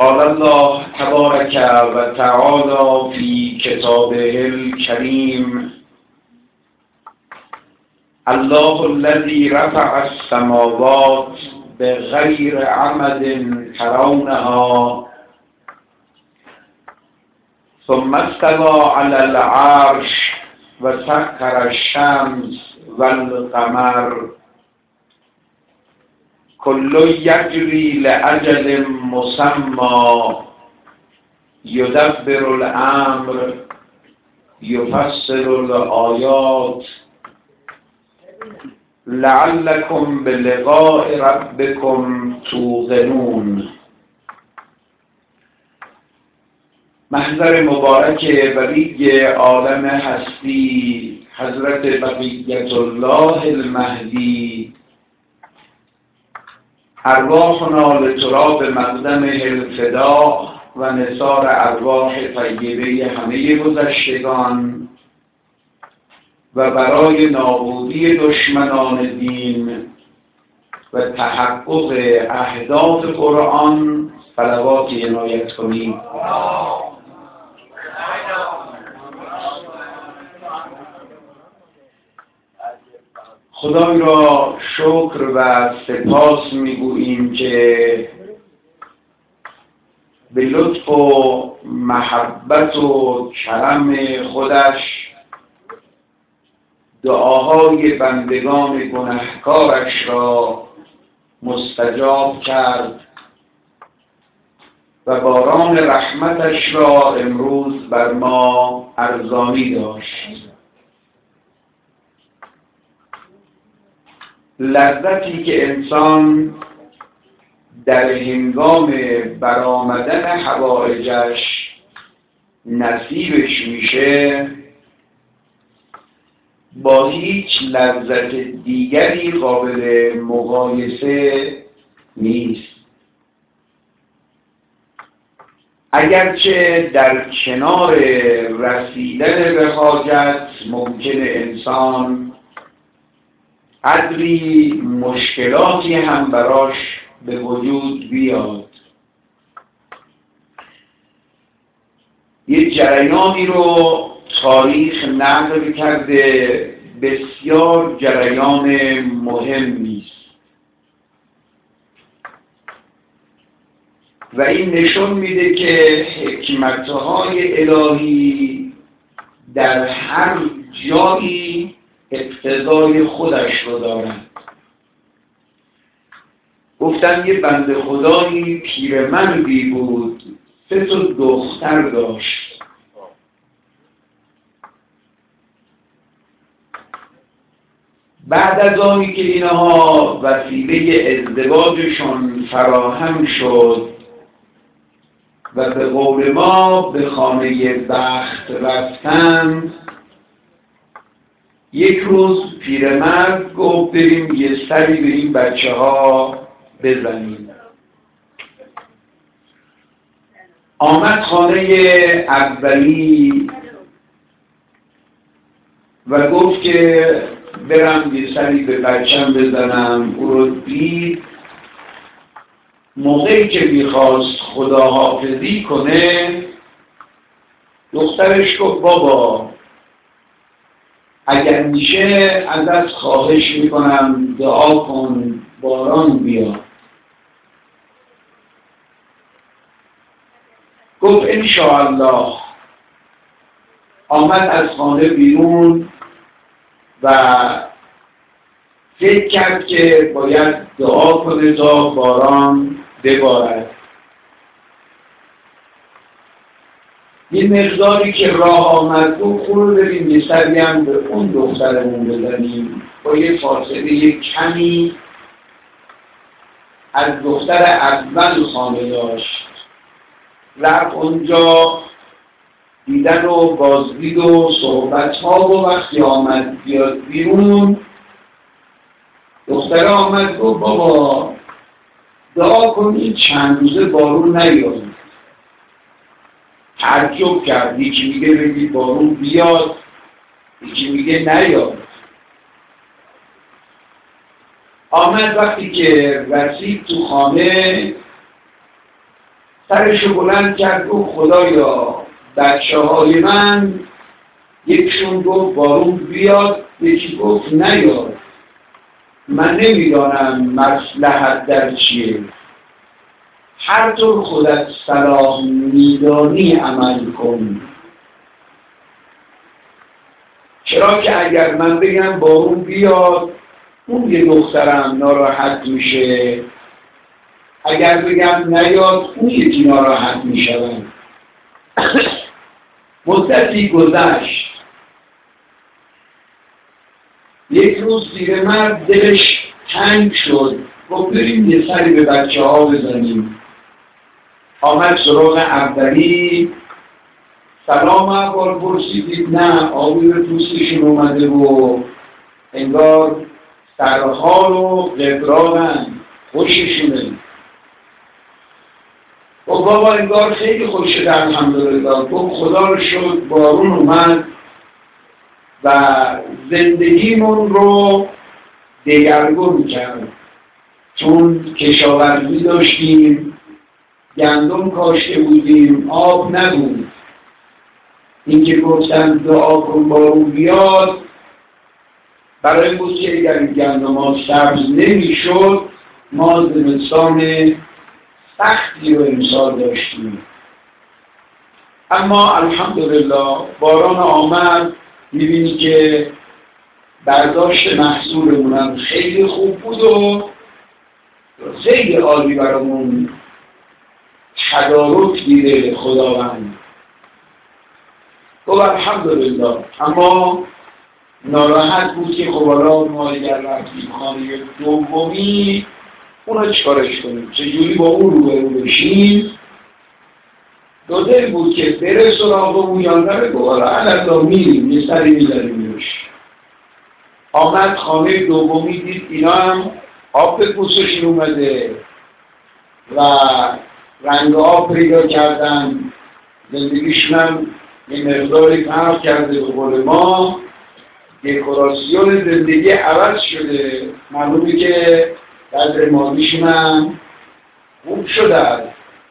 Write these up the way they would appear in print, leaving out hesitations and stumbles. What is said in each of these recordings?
قال الله تبارك و تعالى في كتابه الكريم الله الذي رفع السماوات بغير عمد ترونها ثم استوى على العرش وسخر الشمس والقمر كل يجري لأجل مسمى يدبر الأمر يفسر الآيات لعلكم بلقاء ربكم توقنون. محضر مبارک ولی عالم هستی حضرت بقیت الله المهدی ارواحنا لتراب مقدمه الفداء و نثار ارواح طیبه همه گذشتگان و برای نابودی دشمنان دین و تحقق اهداف قرآن صلواتی عنایت کنید. خدای را شکر و سپاس میگوییم که به لطف و محبت و کرم خودش دعاهای بندگان گنهکارش را مستجاب کرد و باران رحمتش را امروز بر ما ارزانی داشت. لذتی که انسان در هنگام برآمدن حوائجش نصیبش میشه با هیچ لذت دیگری قابل مقایسه نیست. اگرچه در کنار رسیدن به حاجت ممکن انسان قدری مشکلاتی هم براش به وجود بیاد. یه جریانی رو تاریخ نقل کرده، بسیار جریان مهمی است و این نشون میده که حکمتهای الهی در هر جایی اقتضای خودش رو دارند. گفتم یه بنده خدایی پیرمردی بود، 3 دختر داشت. بعد از آنی که اینها وسیله ازدواجشون فراهم شد و به قول ما به خانه بخت رفتند، یک روز پیرمرد گفت بریم یه سری به این بچه ها بزنیم. آمد خانه اولی و گفت که برم یه سری به بچم بزنم. او رو دید، موقعی که میخواست خداحافظی کنه دخترش گفت بابا اگر میشه ازت خواهش میکنم دعا کن باران بیاد. گفت انشاءالله. آمد از خانه بیرون و فکر کرد که باید دعا کنه تا باران ببارد. یه مقداری که راه آمد گفت خورو بریم یه سری هم به اون دخترمون بزنیم. با یه فاصله کمی از دختر اول خانه داشت. رفت اونجا دیدن و بازدید و صحبت ها و وقتی آمد بیاد بیرون دختر آمد گفت بابا دعا کنید چند روزه بارون نیاد. تعجب کرد، یکی میگه بگید بارون بیاد، یکی میگه نیاد. آمد وقتی که رسید تو خانه سرشو بلند کرد و خدایا بچه های من، یکشون گفت بارون بیاد، یکی گفت نیاد، من نمیدانم مصلحت در چیه، هر طور خودت صلاح میدانی عمل کن. چرا که اگر من بگم بارون بیاد اون یه دخترم ناراحت میشه، اگر بگم نیاد اون یکی ناراحت میشون. مدتی گذشت، یک روز پیرمرد دلش تنگ شد، گفت بریم یه سری به بچه ها بزنیم. آمد سراغ اولی، سلام احوال پرسیدید، نه آبی به پوستشون اومده و انگار سرحال و قدرانن، خوششونه. و بابا انگار خیلی خوش شده الحمدلله. گفت خدا رو شکر بارون اومد و زندگیمون رو دگرگون کرد، چون کشاورزی داشتیم، گندم کاشته بودیم، آب نبود. اینکه گفتن دعا کن بارون بیاد برای این بود که اگر گندم ها سبز نمیشد ما زمستان سختی رو امسال داشتیم. اما الحمدلله باران آمد، میبینی که برداشت محصولمون خیلی خوب بود و خیلی عالی برامون تدارک دیده خداوند. گفت الحمدلله. اما ناراحت بود که خب حالا ما اگر رفتیم خانه دومی اونا چیکارش کنیم، چجوری با اون روبرو بشیم. دو دل بود که بره سراغ اون یا نره. گفت حالا علالله میریم یه سری میزنیمش. آمد خانه دومی، دید اینا هم آب به پوستشون اومده و رنگ آب پیدا کردن، زندگیشون هم یه مقداری فرق کرده. به قول ما دکوراسیون زندگی عوض شده، معلومه که در مادیشون هم خوب شده.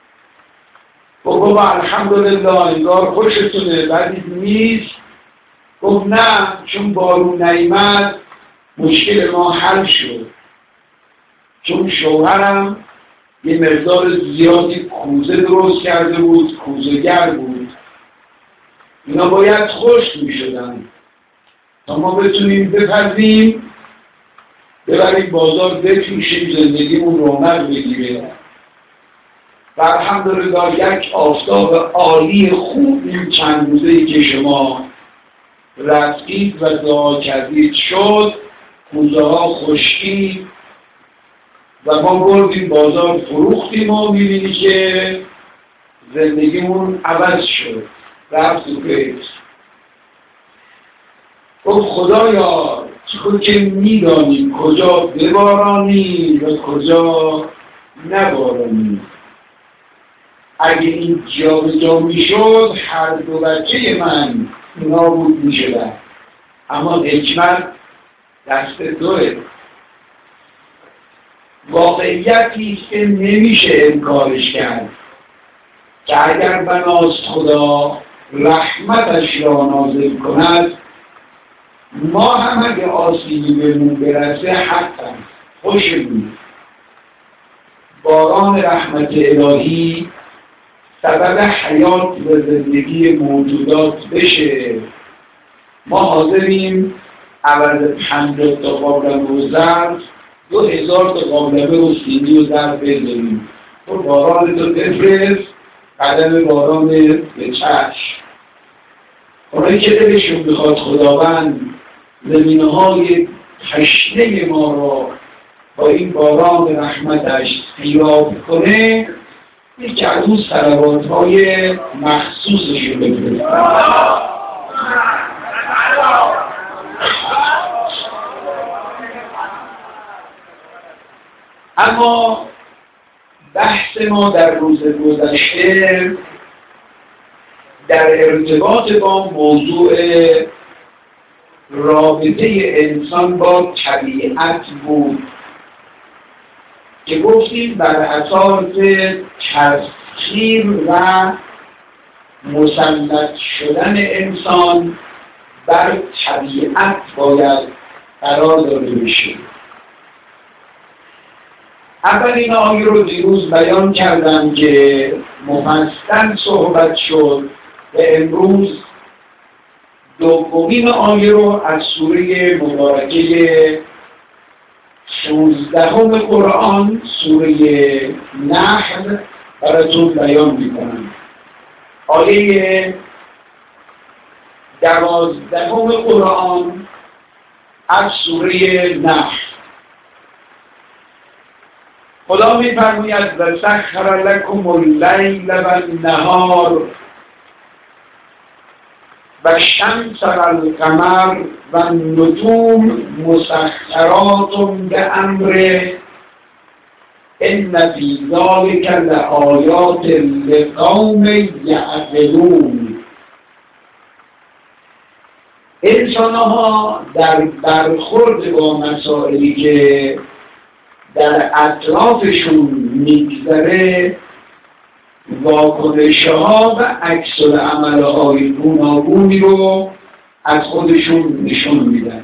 گفت الحمدلله انگار خوشتونه، بعدی نیست. گفت نه، چون بارون نیامد مشکل ما حل شد، چون شوهرم یه مقدار زیادی کوزه درست کرده بود، کوزه‌گر بود، اینا باید خشک می شدن تا ما بتونیم بپزیم، ببریم بازار، بفروشیم، زندگیمون رونق بگیره. و الحمدلله یک آفتاب عالی خوب این چند روزه‌ای که شما رفتید و دعا کردید شد، کوزه ها خشکید و ما بردیم بازار فروختیم و میبینی که زندگیمون عوض شد، رفت و پیش. گفت خدایا تو که میدانی کجا ببارانی و کجا نبارانی، اگه این جا به جا میشد هر دو بچه من نابود میشدن، اما حکمت دست دوه. واقعیتی است که نمیشه انکارش کرد که اگر بناست خدا رحمتش را نازل کند، ما هم اگه آسیبی بهمون برسه حقا خوشمون. باران رحمت الهی سبب حیات و زندگی موجودات بشه. ما حاضریم عوض 50 تا قابلمه و ظرف 2000 تا قابلمه و سینی و ظرف بذاریم. تو باران تو بفرست، قدم باران به چشم. اونایی که دلشون بخواد خداوند زمینه‌های تشنه ما را با این باران رحمتش سیراب کنه، یکی از اون صلوات‌های مخصوصش رو بفرستن. اما بحث ما در روز گذشته در ارتباط با موضوع رابطه انسان با طبیعت بود که گفتیم بر اساس تسخیر و مسلط شدن انسان بر طبیعت باید قرار داده بشه. اولین آیه رو دیروز بیان کردم که مفصل صحبت شد و امروز دومین آیه رو از سوره مبارکه 16 قرآن سوره نحل براتون بیان میکنم. آیه 12 قرآن از سوره نحل. خدا می‌فرماید و سخر لکم اللیل و النهار و الشمس و القمر و النجوم مسخرات بأمره ان فی ذلک لآیات لقوم یعقلون. انسان‌ها در برخورد با مسائلی که در اطرافشون میگذره واکنش‌ها و عکس العمل‌های گوناگونی رو از خودشون نشون میدن.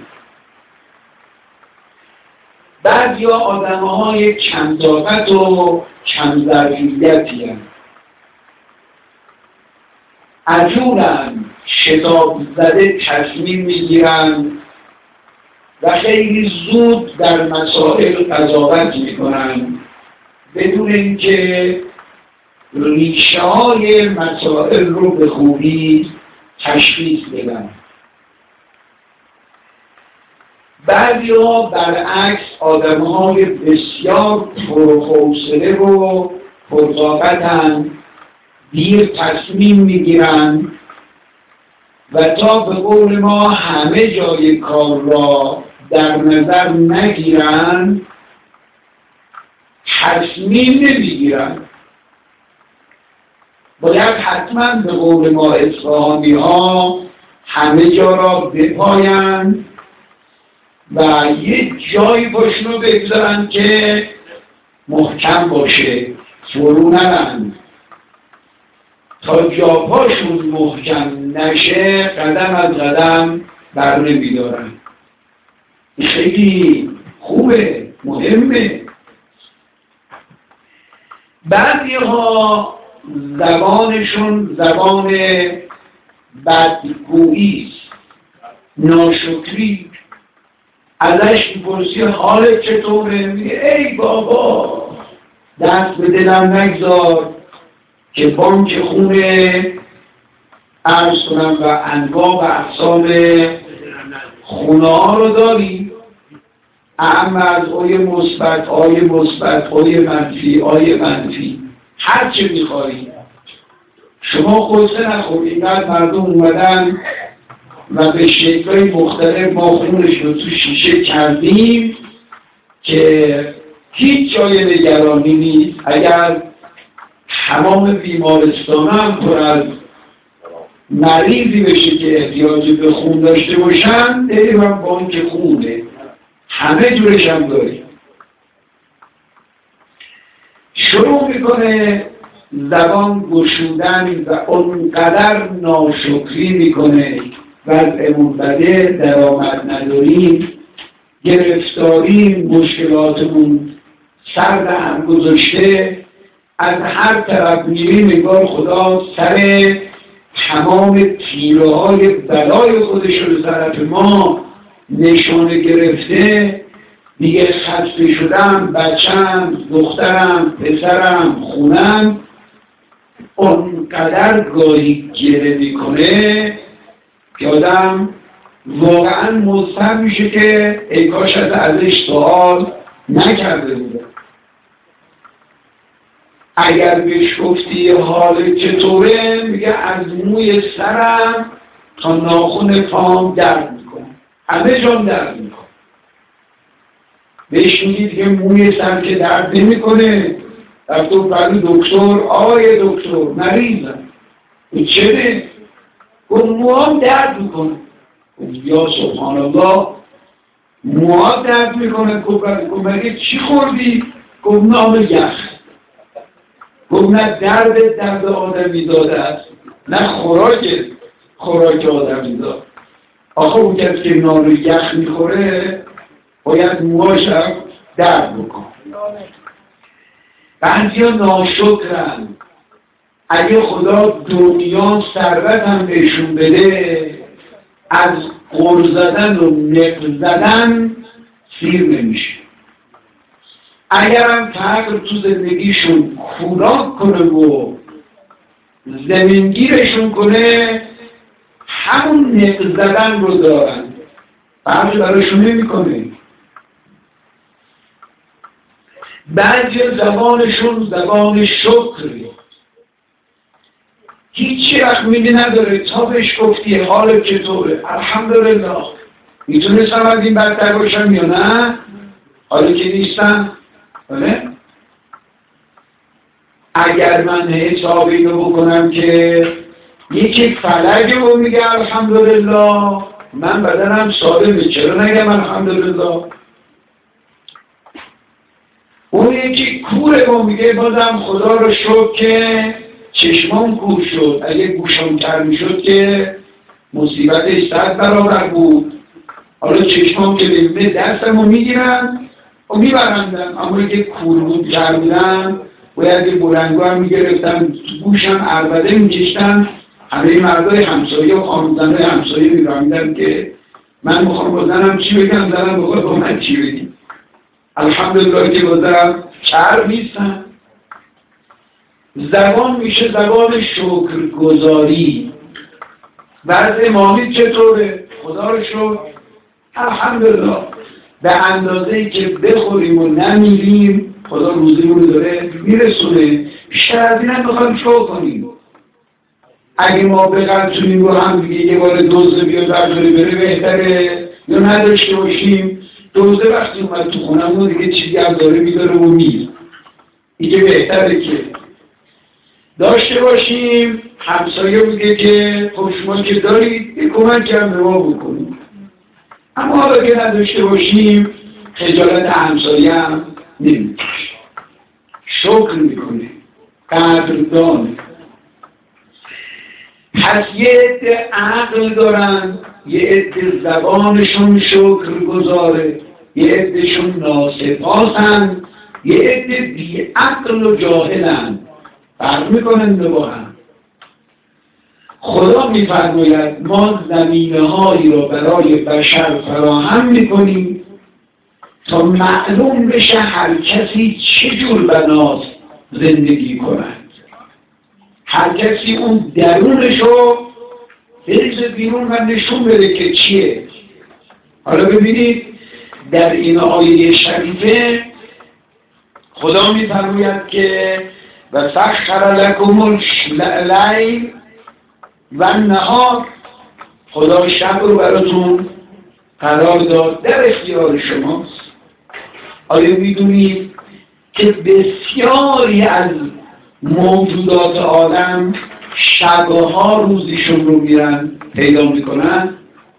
بعضیا آدم‌های کم طاقت و کم ظرفیتی هستند، عجولن، شتاب زده تصمیم میگیرن و خیلی زود در مسائل قضاوت میکنن بدون اینکه ریشه های مسائل رو به خوبی تشخیص بدن. بعضی‌ها برعکس آدم‌های بسیار پرحوصله و پرطاقتن، دیر تصمیم میگیرن و تا به قول ما همه جای کار را در نظر نگیرن تصمیم نمیگیرن. باید حتما به قول ما اصفهانی ها همه جا را بپاین و یک جایی پاشون رو بگذارن که محکم باشه، فرو نرن. تا جاپاشون محکم نشه قدم از قدم بر نمیدارن. خیلی خوبه، مهمه. بعضی ها زبانشون زبان بدگویی است، ناشکری. ازش میپرسی حالت چطوره؟ میگه ای بابا دست به دلم نگذار که بانک خونه عرض کنم و انواع و اقسام خونه ها رو داری، اما از آی مثبت، آی مثبت، آی منفی، آی منفی، هر چه میخوایی. شما قصه نخور، اینقدر مردم اومدن و به شکل‌های مختلف ما خونش رو تو شیشه کردیم که هیچ جای نگرانی نیست. اگر تمام بیمارستان هم پر از مریضی بشه که احتیاج به خون داشته باشن، داریم هم بانک خونه، همه جورش هم داریم. شروع میکنه زبان گشودن و اونقدر ناشکری میکنه، وضعمون بده، درآمد نداریم، گرفتاریم، مشکلاتمون سر هم گذاشته، از هر طرف میریم نگار خدا سر تمام تیره های بلای خودش رو طرف ما نشانه گرفته. دیگه خسته شدم، بچم، دخترم، پسرم، خونم، اونقدر گاهی گره میکنه که آدم واقعا مضطر میشه که ای کاش ازش سوال نکرده بوده. اگر بهش گفتی حال چطوره، میگه از موی سرم تا ناخن پام درد میکنه، همه جام درد میکنه. بهش میگی دیگه موی سر که درد نمیکنه، رفت برای دکتر، آقای دکتر مریضم، چه؟ گفت موام درد میکنه. یا سبحان الله، موها درد میکنه. گفت مگه چی خوردی؟ گفت نان یخ. گفت نه درد آدمی زاده است، نه خوراک آدمی زاده. آخه اون کسی که نان و یخ میخوره باید موهاش هم درد بکن. بعضی ها ناشکرن. اگه خدا دنیا ثروت هم بهشون بده، از غر زدن و نقل زدن سیر نمیشه. اگرم فقر تو زندگیشون خوراک کنه و زمینگیرشون کنه، همون نقل زدن رو دارن، فرقی براشون نمیکنه. بعضی زبانشون زبان شکری، هیچی رقمیدی نداره، تا بهش گفتی حال چطوره، الحمدلله. میتونستم از این بدتر باشم یا نه؟ حالا که نیستم. بله؟ اگر من حساب اینو بکنم که یکی فلج رو میگه الحمدلله، من بدنم سالمه، چرا نگم الحمدلله؟ اون یکی کوره رو میگه بازم خدا رو شکر که چشمام کور شد، اگه گوشم تر میشد که مصیبتش 100 برابر بود. حالا چشمام که ببینه دستمو میگیرن و میبرندن، اما اگه کور بود کردن باید یه بلنگو هم میگرفتن، گوشم عربده میکشتن. همه مردای همسایه و خانوزنهای همسایه میبرندن که من میخوام بازنم چی بگم، زنم بخواد با من چی بگیم. الحمدلله که بازم چرب نیستن. زبان میشه زبان شکرگزاری. وضع امامی چطوره؟ خدا رو شکر الحمدلله. به اندازه‌ای که بخوریم و نمیریم خدا روزیمون رو داره میرسونه. بیشتر از این هم بخوایم شکر کنیم. اگه ما بقدرتونیم رو هم دیگه یه بار دوزه بیاد برداری بره بهتره، یا نداشته باشیم. دوزه وقتی اومد تو خونمون دیگه چیزی هم داره میداره و میر، دیگه بهتره که داشته باشیم. همسایه میگه که خب شما که دارید یه کمک هم به ما بکنید، اما حالا که نداشته باشیم خجالت همسایه هم نمیکشه، شکر میکنه، قدردانه. پس یه عده عقل دارن، یه عده زبانشون شکر گذاره، یه عدهشون ناسپاسن، یه عده بی عقل و جاهلن. فرق میکنن با هم. خدا میفرماید ما زمینه‌هایی را برای بشر فراهم میکنیم تا معلوم بشه هر کسی چجور بناست زندگی کند. هر کسی اون درونشو بریزه بیرون و نشون بده که چیه. حالا ببینید در این آیه شریفه خدا میفرماید که و سخر لکم اللیل و النهار، خدا شب رو براتون قرار داد، در اختیار شماست. آیا میدونید که بسیاری از موجودات عالم شبها روزیشون رو میرن پیدا میکنن؟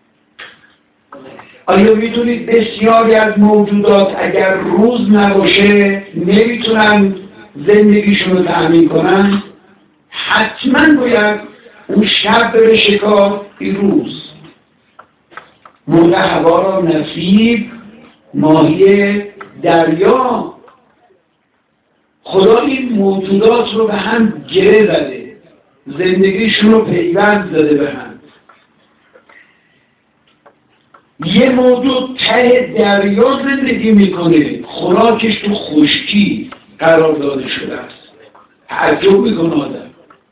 آیا میدونید بسیاری از موجودات اگر روز نباشه نمیتونن زندگیشون رو تأمین کنن؟ حتما باید اون شب بره شکار این روز. مرغ هوا را نصیب، ماهی دریا. خدا این موجودات رو به هم گره زده، زندگیشون رو پیوند زده به هم. یه موجود ته دریا زندگی میکنه، خوراکش تو خشکی قرار داده شده است. تعجب میکنه آدم.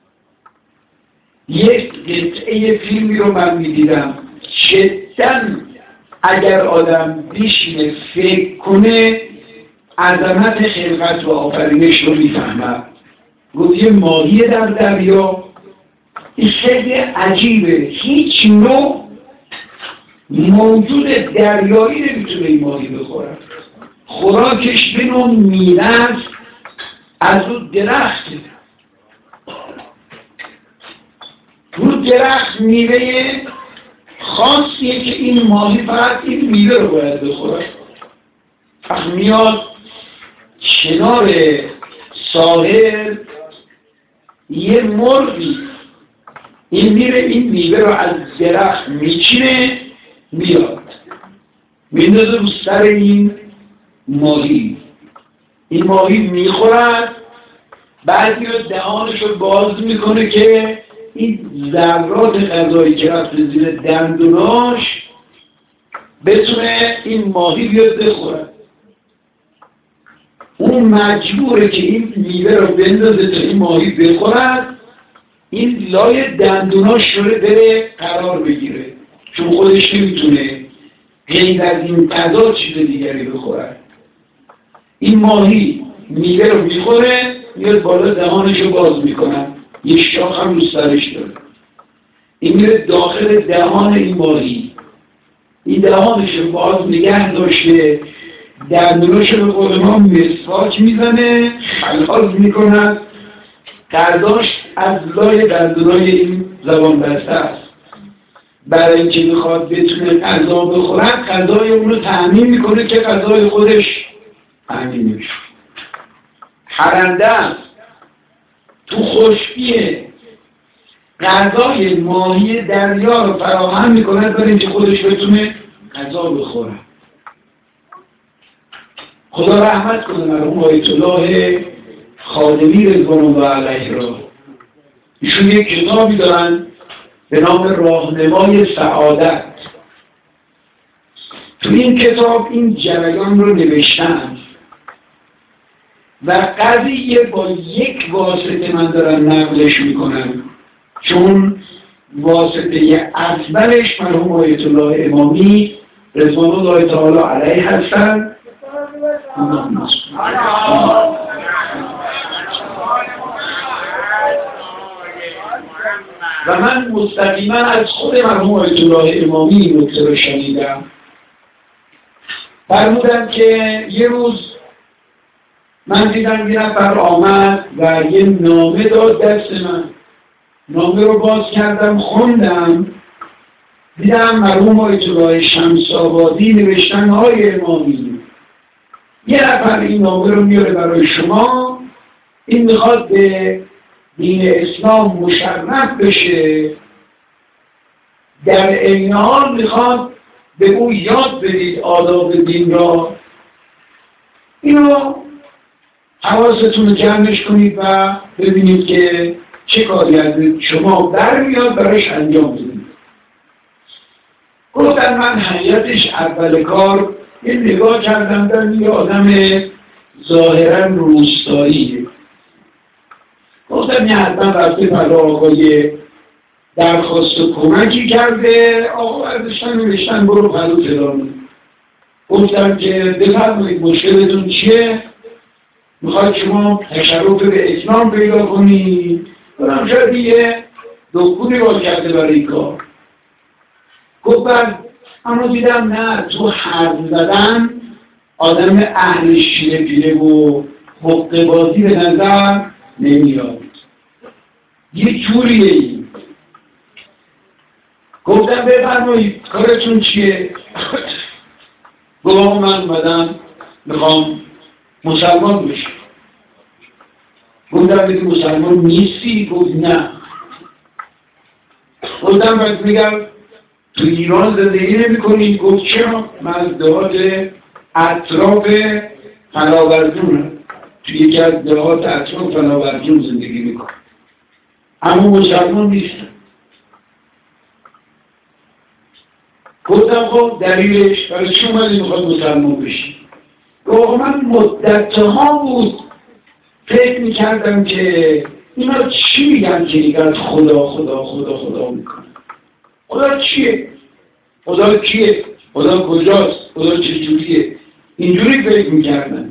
یک قطعه فیلمی رو من میدیدم، جداً اگر آدم بیشینه فکر کنه عظمت خلقت و آفرینش رو میفهمد. گفت یه ماهی در دریا، این خیلی عجیبه، هیچ نوع موجود دریایی نمیتونه این ماهی بخوره. خوراکش به نوع میرز از رو درخت، رو درخت میوه خاصیه که این ماهی فقط این میوه رو باید بخوره. وقت میاد کنار ساحل یه مرغی این میره این میوه رو از درخت میچینه میاد میندازه رو سر این ماهی، این ماهی میخورد، بعدی رو دهانش رو باز میکنه که این ذرات غذایی که رفته زیر دندوناش بتونه این ماهی بیاد بخوره. اون مجبوره که این میوه رو بندازه تا این ماهی بخورد، این لای دندوناش رو بره قرار بگیره، چون خودش نمیتونه غیر از این غذا چیز دیگری بخورد. این ماهی میوه رو میخوره، میاد بالا دهانش رو باز میکنن، یه شاخ هم رو سرش داره، این میره داخل دهان این ماهی، این دهانش رو باز نگه داشته، دندوناش رو به قول ما مسواک میزنه، خلاص میکند، قرداش از لای دندونای این زبان بسته است. برای اینکه میخواد بتونه غذا بخورد، غذای اون رو تأمین میکنه که غذای خودش تأمین میشه. پرنده است، تو خشکیه غذای ماهی دریا رو فراهم میکنه برای اینکه خودش بتونه غذا بخوره. خدا رحمت کنه مرحوم آیت الله خادمی رضوان الله علیه را. ایشون یک کتابی دارن به نام راهنمای سعادت. تو این کتاب این جریان رو نوشتن و قضیه با یک واسطه من دارم نقلش میکنم، چون واسطه اصلش مرحوم آیت الله امامی رضوان الله تعالی علیه هستن. و من مستقیما از خود مرحوم آیت الله امامی این نکته رو شنیدم. فرمودن که یه روز من دیدم یه نفر آمد و یه نامه داد دست من، نامه رو باز کردم خوندم، دیدم مرحوم آیت الله شمس‌آبادی نوشتن های امامی یه نفر این نامه رو میاره برای شما، این میخواد به دین اسلام مشرف بشه، در عین حال میخواد به او یاد بدید آداب دین را. اینو حواستون رو جمعش کنید و ببینید که چه کاری از شما برمیاد براش انجام بدید. گفتن من حقیقتش اول کار یه نگاه کردم در یه آدم ظاهرا روستاییه. گفتم یه حتما رفته برای آقای درخواست و کمکی کرده، آقا بردشتن نوشتن برو پلو فلانی. گفتم که بفرمایید مشکلتون چیه؟ میخواید شما تشرف به اسلام پیدا کنید؟ گفتم شاید یه دکونی باز کرده برای این کار. گفتم اما دیدم نه، تو حرف زدن آدم اهل شیره پیره و حقه بازی به نظر نمیاد، یه جوریه این. گفتم بفرمایید کارتون چیه؟ گفتم من اومدم میخوام مسلمان بشم. گفتم بگی مسلمان نیستی؟ گفت نه. گفتم باید میگم تو ایران زندگی نمی کنی؟ گفت چرا؟ من از دهات اطراف فناورجونم، تو یکی از دهات اطراف فناورجون زندگی میکنم، اما مسلمان نیستم. گفتم خب دلیلش برای چی اومدی میخواد مسلمان بشی؟ گفت من مدتها بود فکر میکردم که اینا چی میگن که اینقدر خدا خدا خدا خدا میکنه. خدا چیه؟ خدا کیه؟ خدا کجاست؟ خدا چجوریه؟ اینجوری فکر میکردن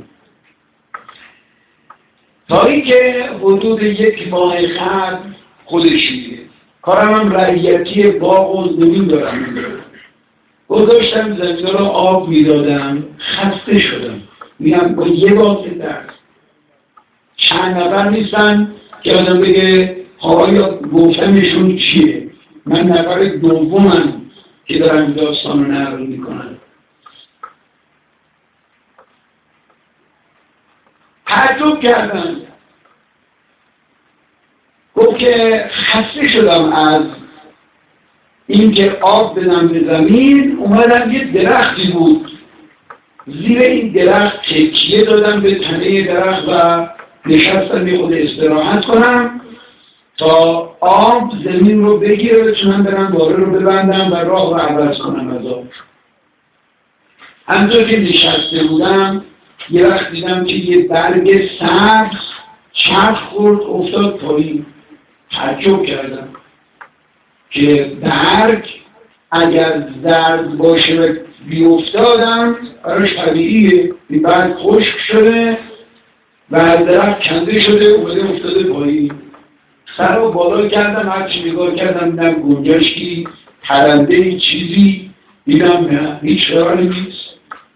تا اینکه حدود یک ماه قبل خودشیه کارم هم رعیتی باغ و زمین دارم، گذاشتم زمین رو آب میدادم، خسته شدم، میگم با یه بار درست چند نفر نیستن که آدم بگه آیا گفتمشون چیه. من نفر دومم که دارم داستان رو نقل میکنم. تعجب کردم، گفت که خسته شدم از اینکه آب بدم به زمین، اومدم یه درختی بود، زیر این درخت تکیه دادم به تنه درخت و نشستم یه خود استراحت کنم تا آب زمین رو بگیره بتونم برم باره رو ببندم و راه رو عوض کنم از آب. همطور که نشسته بودم یه وقت دیدم که یه برگ سبز چرخ خورد افتاد پایین. تعجب کردم که برگ اگر زرد باشه و بیفتادم براش طبیعیه، این برگ خشک شده و از درخت کنده شده اومده افتاده پایین. سر رو بالا کردم، هرچی نگاه کردم دیدم گنجشکی، پرنده چیزی، دیدم نه هیچ خیالی نیست.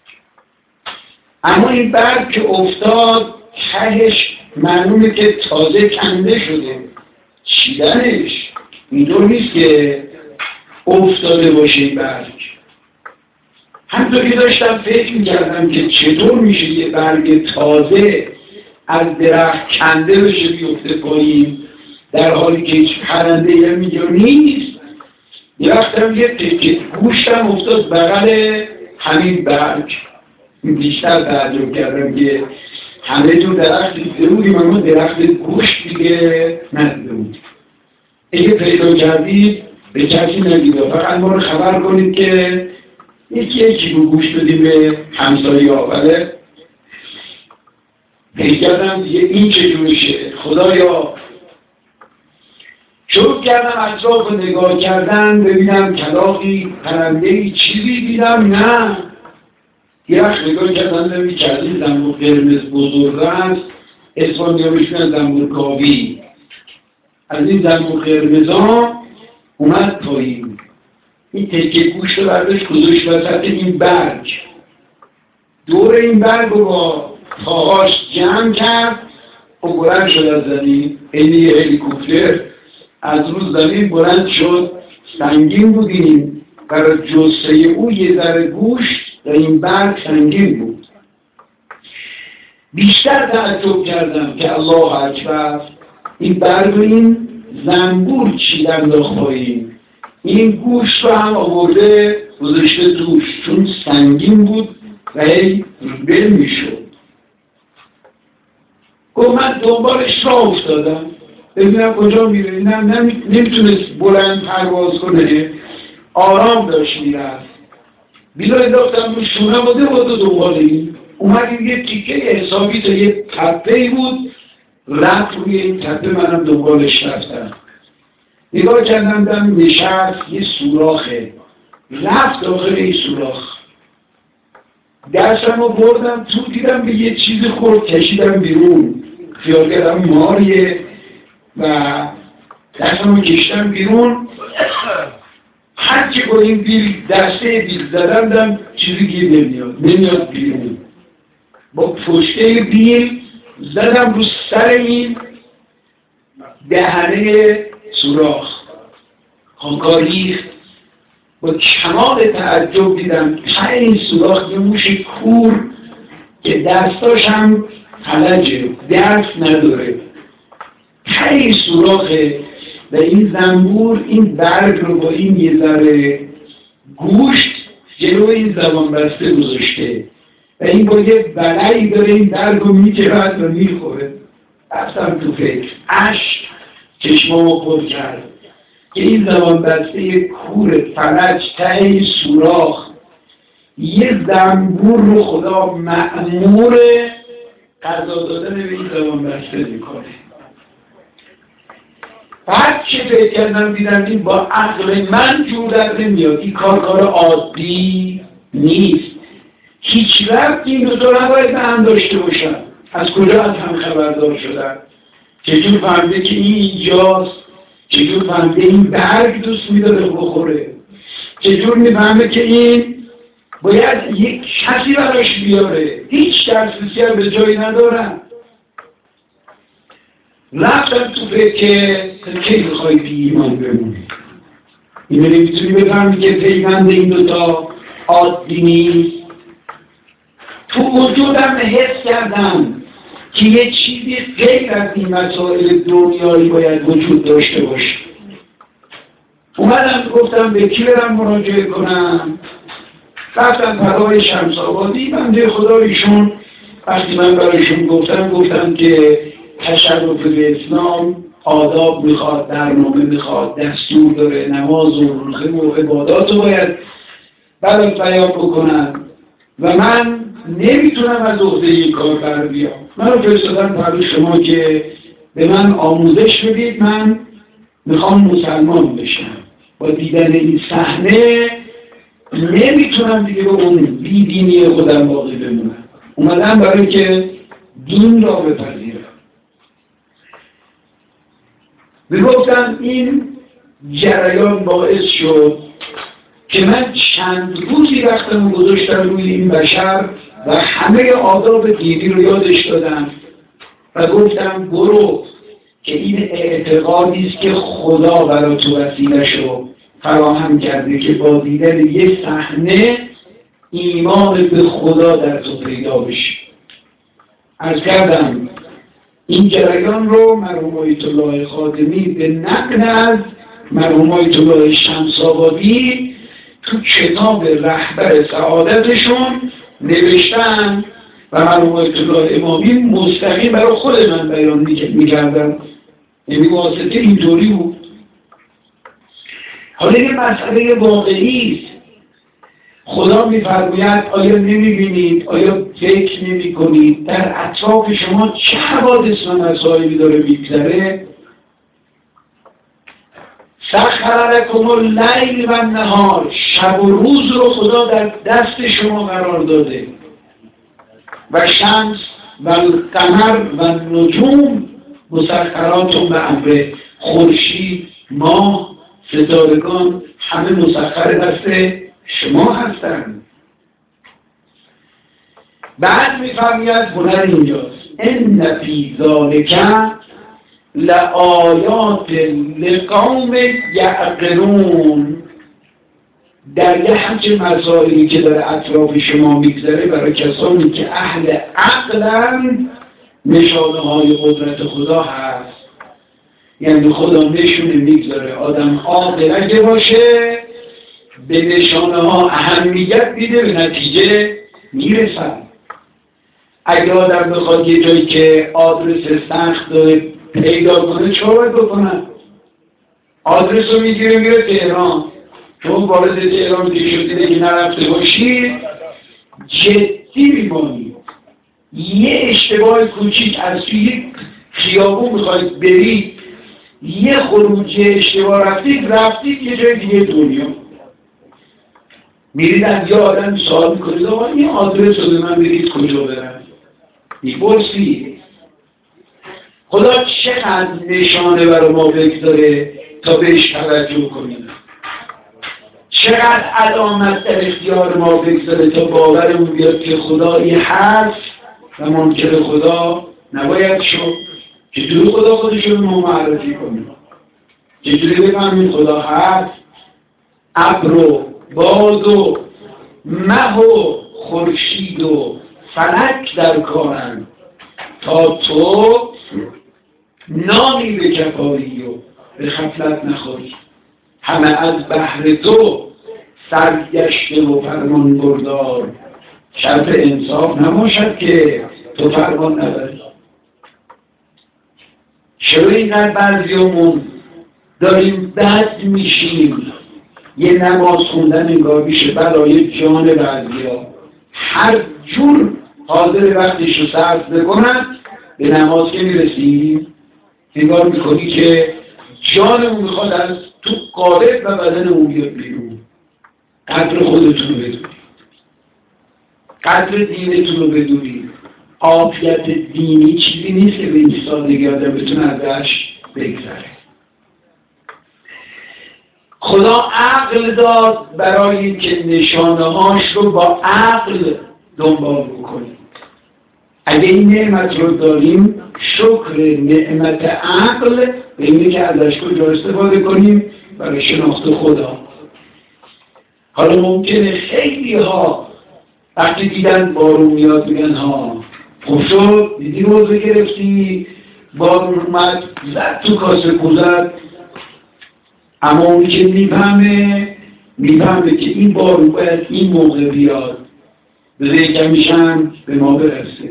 اما این برگ که افتاد تهش معلومه که تازه کنده شده. چیدنش اینطور نیست که افتاده باشه این برگ. همطور که داشتم فکر می‌کردم که چطور میشه یه برگ تازه از درخت کنده بشه بیفته پایین در حالی که هیچ پرنده یه میگه نیست، یه وقتم یه تکه گوشتم افتاد بغل همین برگ. بیشتر تعجب کردم که همه جور درخت دیده بودیم اما درخت گوشت دیگه ندیده بودیم. اگه پیدا کردید به کسی نگید، فقط ما رو خبر کنید که یکی رو گوشت بدیم به همسایه ها. بله فکر کردم دیگه این چجورشه خدایا. شروع کردم اطراف رو نگاه کردن ببینم کلاغی پرنده‌ای چیزی دیدم، نه. یه وقت نگاه کردن نمی کردیم زنبور قرمز بزرگ است، اسفانیا بشونن زنبور کاوی. از این زنبور قرمز ها اومد پایین، این تکه گوشت رو برداشت گذاشت وسط این برگ، دور این برگ رو با پاهاش جمع کرد و بلند شد از زمین. این یه هلیکوپتر از روز زمین بلند شد. سنگین بودیم برای جثه او، یه ذره گوشت در این برگ سنگین بود. بیشتر تعجب کردم که الله اکبر، این برگ و این زنبور چیدن داخل این گوشت رو هم آورده گذاشته توش، چون سنگین بود و هی ریبل میشد. گفت من دنبالش راه افتادم ببینم کجا میره. نمیتونست بلند پرواز کنه، آرام داشت میرفت. بیلا انداختم رو شونه بوده دنبال این. اومدیم یه تیکه حسابی تا یه تپه‌ای بود، رفت روی این تپه، منم دنبالش رفتم. نگاه کردم دم نشست یه سوراخه، رفت داخل این سوراخ. دستم رو بردم تو، دیدم به یه چیز خورد، کشیدم بیرون، خیال کردم ماریه و دستم رو کشیدم بیرون. هر که با این دسته بیل زدم دم چیزی گیر نمیاد بیرون. با پشته بیل زدم رو سر این دهنه سوراخ، خانکار ریخت. با کمال تعجب دیدم ته این سوراخ یه موش کور که دستاش هم فلجه، دست نداره، ته این سوراخه و این زنبور این برگ رو با این یه ذره گوشت جلو این زبان بسته گذاشته و این با یه بلایی داره این برگ رو می‌جرد و میخوره. رفتم تو فکر، اشک چشمامو پر کرد که این زبان بسته کور فلج ته این سوراخ یه زنبور رو خدا مأمور غذا دادن به این زبان بسته میکنه. بعد که فکر کردم دیدم این با عقل من جور در نمیاد، این کار عادی نیست. هیچ وقت این دو نباید به هم داشته باشن. از کجا از هم خبردار شدن؟ چجور فهمده که این اینجاست؟ چجور فهمده این برگ دوست میداره بخوره؟ چجور میفهمه که این باید یک کسی براش بیاره؟ هیچ دسترسی هم به جایی ندارن. رفتم تو فکر که کی میخوای بی ایمان بمونی؟ اینو نمیتونی بفهمی که پیوند این دوتا عادی نیست. تو وجودم حس کردم که یه چیزی غیر از این مسائل دنیایی باید وجود داشته باشه. اومدم گفتم به کی برم مراجعه کنم؟ رفتم برای شمس آبادی. بنده خدا ایشون وقتی من برایشون گفتم که تشرف به اسلام آداب میخواد، برنامه میخواد، دستور داره، نماز و روزه و عبادات رو باید برات بیان بکنم و من نمیتونم از عهده این کار بر بیام. من رو فرستادن برای شما که به من آموزش بدید، من میخوام مسلمان بشم. با دیدن این صحنه نمیتونم دیگه به اون بیدینی خودم باقی بمونم. اومدم برای که دین را بپذیرم. میگفتم این جریان باعث شد که من چند روزی وقتم گذاشتم روی این بشر و همه آداب دینی رو یادش دادم و گفتم برو که این اعتقادی است که خدا برای تو وسیله‌شو فراهم کرده که با دیدن یه صحنه ایمان به خدا در تو پیدا بشه. عرض کردم این جریان رو مرحوم آیت الله خاتمی به نقل از مرحوم آیت الله شمس آبادی تو کتاب رهبر سعادتشون نوشتن و مرحوم آیت الله امامی مستقیم برای خود من بیان میکردن. یعنی واسطه اینطوری بود. حالا یه مسئله واقعی است. خدا می‌فرماید آیا نمی‌بینید، آیا فکر نمی‌کنید در اطراف شما چه حوادث و مسائلی داره می‌گذره؟ سخر لکم اللیل و النهار، شب و روز رو خدا در دست شما قرار داده و شمس و القمر و النجوم مسخرات به امر، خورشید، ماه، ستارگان همه مسخر دست شما هستند. بعد میفرماید هنر اینجاست ان فی ذلک لآیات لقوم یعقلون. در یه همچین مسائلی که در اطراف شما میگذره برای کسانی که اهل عقلن نشانه های قدرت خدا هست. یعنی خدا نشونه میگذاره آدم عاقل اگه باشه به نشانه ها اهمیت میده، به نتیجه میرسن. اگه آدم بخواد یه جایی که آدرس سخت داره پیدا کنه چه باید بکنن؟ آدرس رو میگیره میره تهران. چون وارد تهران که شدید اگه نرفته باشید جدی میمانید. یه اشتباه کوچیک از توی یک خیابون میخواید برید، یه خروج اشتباه رفتید یه جای دیگه دنیا. میرید از یه آدم سوال میکنید آقا این آدرس رو به من بگید کجا برم؟ میپرسید. خدا چقدر نشانه برای ما بگذاره تا بهش توجه کنیم، چقدر علامت در اختیار ما بگذاره تا باورمون بیاد که خدایی هست و منکر خدا نباید شد. چجوری خدا خودشون رو ما معرفی کنیم؟ چجوری بفهمیم خدا هست؟ ابر و باد و مه و خورشید و فلک در کارن تا تو نامی به کفایی و به غفلت نخوری. همه از بحر تو سرگشته و فرمان بردار، شرط انصاف نباشد که تو فرمان نبری. چرا اینقدر بعضیامون داریم بد میشیم؟ یه نماز خوندن انگار میشه برای جان بعضیا. هر جور حاضر وقتش رو صرف بکنن به نماز که میرسیم انگار میکنی که جانمون میخواد از تو قالب و بدنمون بیاد بیرون. قدر خودتون رو بدونید، قدر دینتون رو بدونید. عافیت دینی چیزی نیست که به این سادگی آدم بتونه ازش بگذره. خدا عقل داد برای اینکه نشانه‌هاش رو با عقل دنبال بکنیم. اگه این نعمت رو داریم شکر نعمت عقل به اینه که ازش کجا استفاده کنیم برای شناخت خدا. حالا ممکنه خیلی ها وقتی دیدن بارون میاد میگن ها خب شد دیدی روزه گرفتی بارون اومد زد تو کاسه کوزد، اما اونی که میفهمه که این بارون باید این موقع بیاد بذاره کمیشن به ما برسه.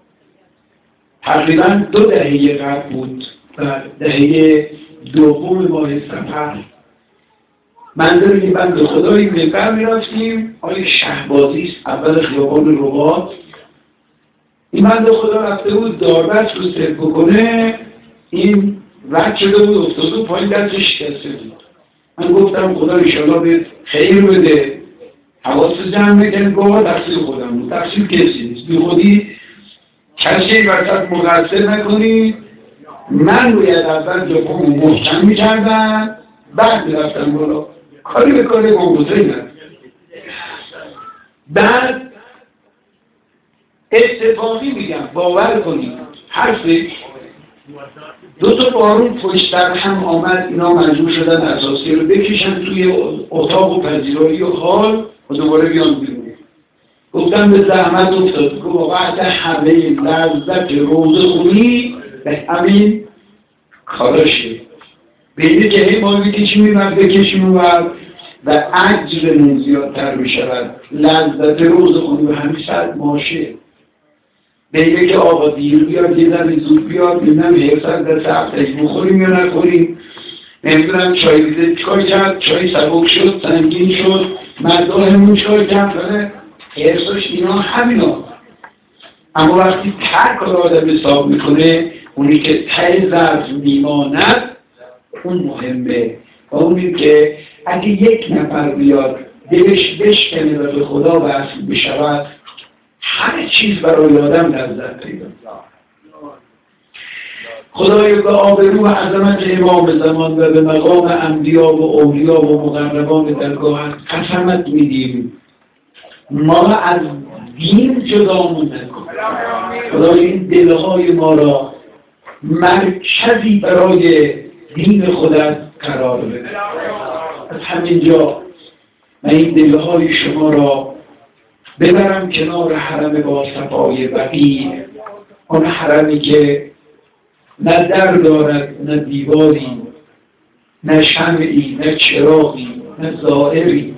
تقریبا 2 دهه قبل بود و دهه دوم ماه سفر منظر این بند خدایی بهتر میرفتیم آقای شهبازی اول خیابان رباط. این بند خدا رفته بود داربست رو سرک بکنه، این رد شده بود افتاده و پایین دستش شکسته بود. من گفتم خدا انشاءالله به خیر بده، حواست جمع بکن. گوه تقصیر خودم بود، تقصیر کسی نیست، بی خودی کسی وقت مقصر نکنی. من روید اول جاکون محکم میکردم بعد میرفتم بالا، کاری به کاری گمگذاری نکنم. بعد اتفاقی میگم باور کنید حرفش 2 تا بارون پشت سر هم آمد، اینا مجبور شدن اساسی رو بکشن توی اتاق و پذیرایی و حال و دوباره بیان بیرون. گفتم به زحمت افتاد که وقت همه لذت روزه خونی به همین کاراشه به اینه که هی ما بکشیم و اجرمون زیادتر بشود. لذت روزه خونی به همین ساعت ماشه به اینه که آقا دیر بیاد یه ذره زود بیاد ببینم حفظت دست هفتهش بخوریم یا نخوریم، نمیدونم چای بیده چای کرد، چای سبک شد سنگین شد، مداهمون چای کرد، حفظش اینا همینا. اما وقتی ترک رو آدم حساب میکنه اونی که ته ظرف میماند اون مهمه و اونی که اگه یک نفر بیاد دلش بشکنه و به خدا وصل بشود همه چیز برای آدم لذت پیدا. خدایا به آبرو و عظمت امام زمان و به مقام انبیا و اولیا و مقربان درگاهت قسمت میدیم ما از دین جدامون نکن. خدای این دلهای ما را مرکزی برای دین خودت قرار بده. از همینجا من این دلهای شما را ببرم کنار حرم با صفای بقیع، آن حرمی که نه در دارد نه دیواری نه شمعی نه چراغی نه زائری.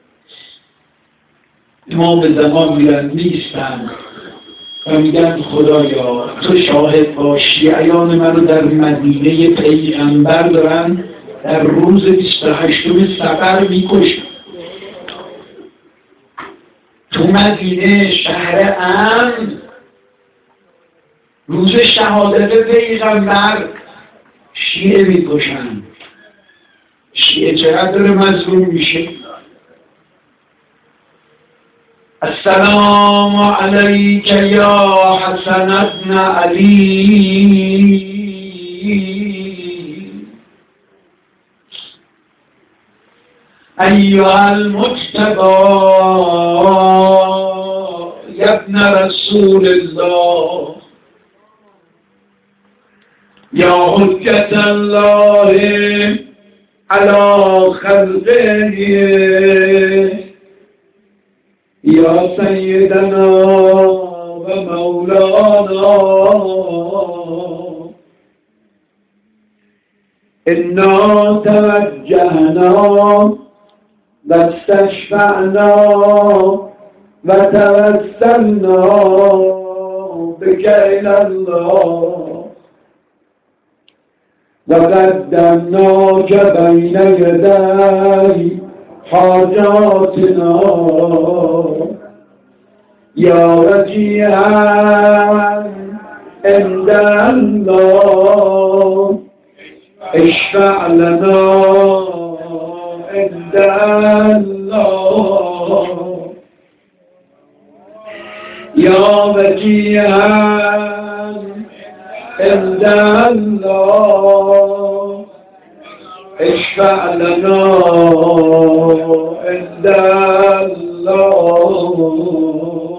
امام زمان میرن نیستن و میگن خدایا تو شاهد باشی عیان من رو در مدینه پیغمبر دارن در روز 28 صفر میکشن. تو مدینه شهر امن روز شهادت پیغمبر شیعه میکشن. شیعه چقدر داره مظلوم میشه. السلام علیک یا حسن ابن علی ایها المجتبی یا ابن رسول الله یا حجت الله علی خلقه یا سیدنا و مولانا انا توجهنا و استشفعنا و توسلنا بک الی الله و قدمناک بین یدی حاجاتنا یا وجیها عند الله اشفع لنا عند الله یا وجیها عند الله اشفع لنا عند الله